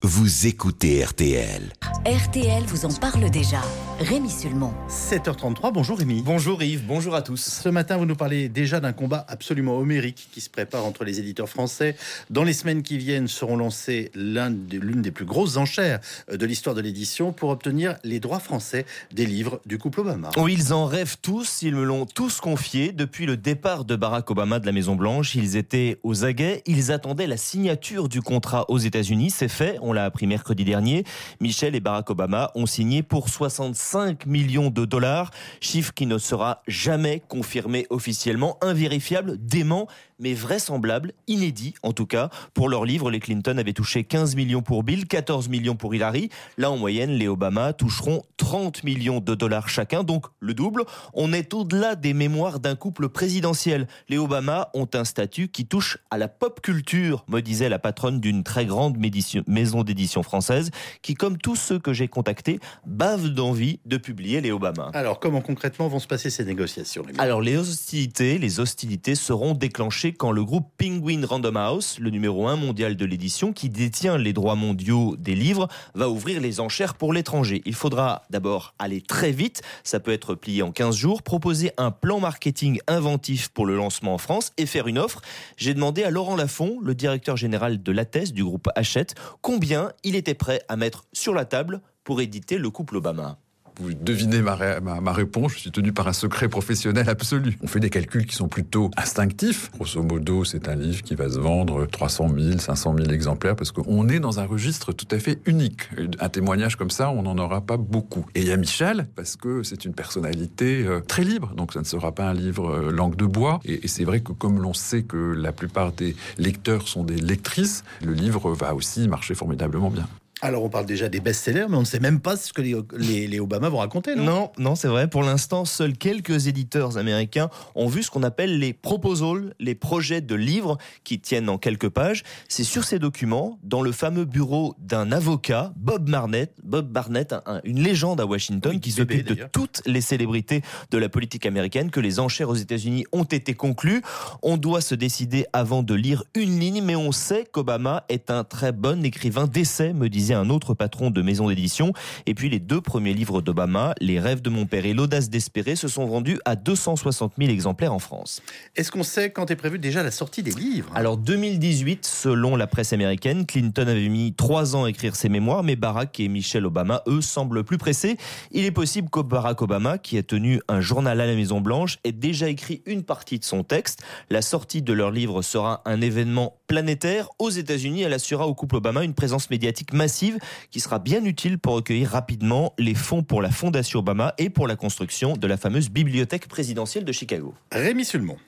vous écoutez RTL. RTL vous en parle déjà. Rémi Sulmon. 7h33, bonjour Rémi. Bonjour Yves, bonjour à tous. Ce matin, vous nous parlez déjà d'un combat absolument homérique qui se prépare entre les éditeurs français. Dans les semaines qui viennent seront lancées l'une des plus grosses enchères de l'histoire de l'édition pour obtenir les droits français des livres du couple Obama. Oui, ils en rêvent tous, ils me l'ont tous confié. Depuis le départ de Barack Obama de la Maison-Blanche, ils étaient aux aguets, ils attendaient la signature du contrat aux États-Unis. C'est fait, on l'a appris mercredi dernier. Michel et Barack Obama ont signé pour 65 millions de dollars, chiffre qui ne sera jamais confirmé officiellement, invérifiable, dément, mais vraisemblable, inédit en tout cas. Pour leur livre, les Clinton avaient touché 15 millions pour Bill, 14 millions pour Hillary. Là, en moyenne, les Obama toucheront 30 millions de dollars chacun, donc le double. On est au-delà des mémoires d'un couple présidentiel. Les Obama ont un statut qui touche à la pop culture, me disait la patronne d'une très grande maison d'édition française, qui, comme tous ceux que j'ai contactés, bavent d'envie de publier les Obama. Alors, comment concrètement vont se passer ces négociations, Rémi ? Alors, les hostilités seront déclenchées quand le groupe Penguin Random House, le numéro 1 mondial de l'édition, qui détient les droits mondiaux des livres, va ouvrir les enchères pour l'étranger. Il faudra d'abord aller très vite, ça peut être plié en 15 jours, proposer un plan marketing inventif pour le lancement en France et faire une offre. J'ai demandé à Laurent Lafont, le directeur général de l'ATES du groupe Hachette, combien il était prêt à mettre sur la table pour éditer le couple Obama. Vous devinez ma réponse, je suis tenu par un secret professionnel absolu. On fait des calculs qui sont plutôt instinctifs. Grosso modo, c'est un livre qui va se vendre 300 000, 500 000 exemplaires, parce qu'on est dans un registre tout à fait unique. Un témoignage comme ça, on n'en aura pas beaucoup. Et il y a Michel, parce que c'est une personnalité très libre, donc ça ne sera pas un livre langue de bois. Et c'est vrai que comme l'on sait que la plupart des lecteurs sont des lectrices, le livre va aussi marcher formidablement bien. Alors, on parle déjà des best-sellers, mais on ne sait même pas ce que les Obama vont raconter, non ? Non, c'est vrai. Pour l'instant, seuls quelques éditeurs américains ont vu ce qu'on appelle les proposals, les projets de livres qui tiennent en quelques pages. C'est sur ces documents, dans le fameux bureau d'un avocat, Bob Barnett, une légende à Washington, oui, qui s'occupe de toutes les célébrités de la politique américaine, que les enchères aux États-Unis ont été conclues. On doit se décider avant de lire une ligne, mais on sait qu'Obama est un très bon écrivain d'essai, me disait un autre patron de maison d'édition. Et puis les deux premiers livres d'Obama, Les rêves de mon père et L'audace d'espérer, se sont vendus à 260 000 exemplaires en France. Est-ce qu'on sait quand est prévue déjà la sortie des livres ? Alors 2018, selon la presse américaine, Clinton avait mis 3 ans à écrire ses mémoires, mais Barack et Michelle Obama, eux, semblent plus pressés. Il est possible que Barack Obama, qui a tenu un journal à la Maison Blanche, ait déjà écrit une partie de son texte. La sortie de leur livre sera un événement planétaire. Aux États-Unis, elle assurera au couple Obama une présence médiatique massive qui sera bien utile pour recueillir rapidement les fonds pour la Fondation Obama et pour la construction de la fameuse bibliothèque présidentielle de Chicago. Rémi Sulmon.